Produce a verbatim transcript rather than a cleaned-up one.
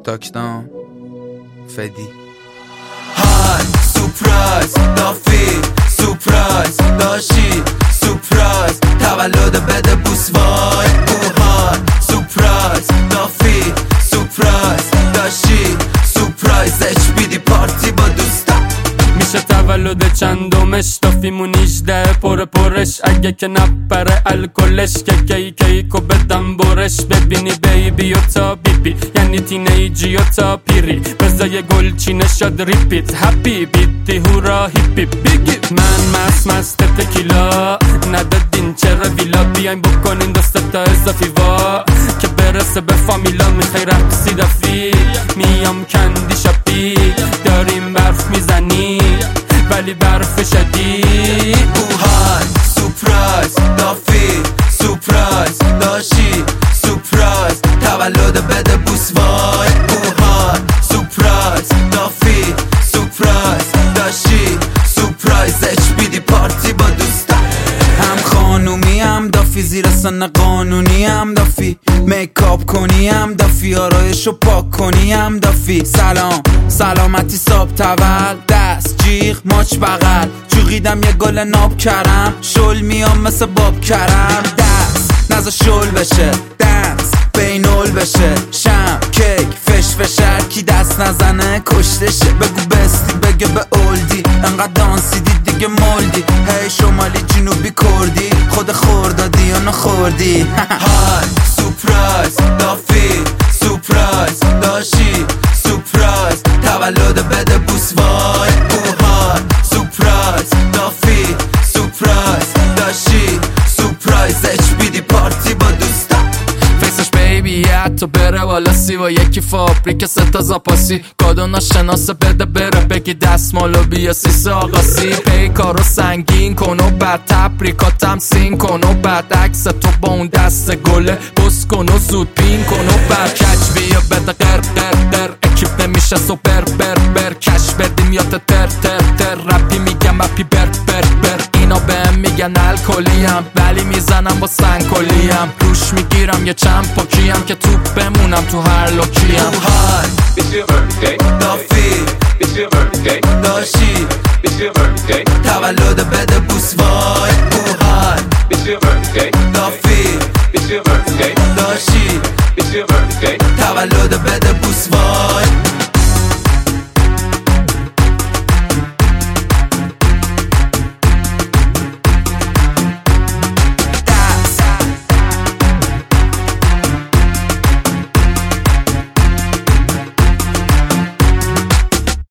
تاکداون فدی های سورپرایز دافی سورپرایز داشی سورپرایز تولد بده بوس وای اوهای سورپرایز دافی سورپرایز داشی سورپرایز اچ بی دی پارتی با دوستا میشه تولد چندمش دافیمون هجده پر پرش اگه که نپره الکلش که کی کیکو بدم برش ببینی بیبی و تا بیبی یعنی تینیجی و تا پیری بزای گلچینه شد ریپیت هپی بیتی هورا هیپی بیگی من مست مست تکیلا ندادین چرا ویلا بیاین بکنین دسته تا اضافی وا که برسه به فامیلا میخوای رقصی دافی میام کندی شپی داریم برف میزنی ولی برف شدید اوهای سورپرایز دافی سورپرایز داشی سورپرایز تولد بده بوس وای اوهای سورپرایز دافی سورپرایز داشی سورپرایز اچ بی دی پارتی با دوستا هم خانومی هم دافی زیر سن قانونی هم دافی میکاپ کنی هم دافی آرایشو پاک کنی هم دافی سلام سلامتی ساب تول دست جیغ ماچ بغل جوغیدم یه گل ناب کرم شل میام مثل باب کرم دست نزا شل بشه دنس بینول بشه شم کیک فش فشر کی دست نزنه کشتشه بگو بستی بگه به اولدی انقدر دانسیدی دیگه مولدی هی شمالی جنوبی کردی خود خوردادی یا نخوردی های سورپرایز دافی سورپرایز داشی سورپرایز تولد بده بوس وای اوهای سورپرایز دافی سورپرایز داشی سورپرایز اچ بی دی پارتی با دوستا فیسش بیبی حتی بره والا سی و یکی فابریک ستا زاپاسی کادو ناشناسه بده بره بگی دستمالو بیا سیس آقاسی پیکارو سنگین کن و بعد تبریکاتم سین کن و بعد عکس تو با اون دست گله بس کن و زود پین کن و بعد کچ بیا بده قر قر قر اکیپ نمیشه سوپر بر بر کش بدیم یا تر تر تر رپی میگم اپی بر بر بر اینا بهم میگن الکلیم ولی میزنم با سنگکلیم روش میگیرم یه چند پاکیم که توپ بمونم تو هر لوکیم اوهای دافی داشی تولد بده بوس وای اوهای دافی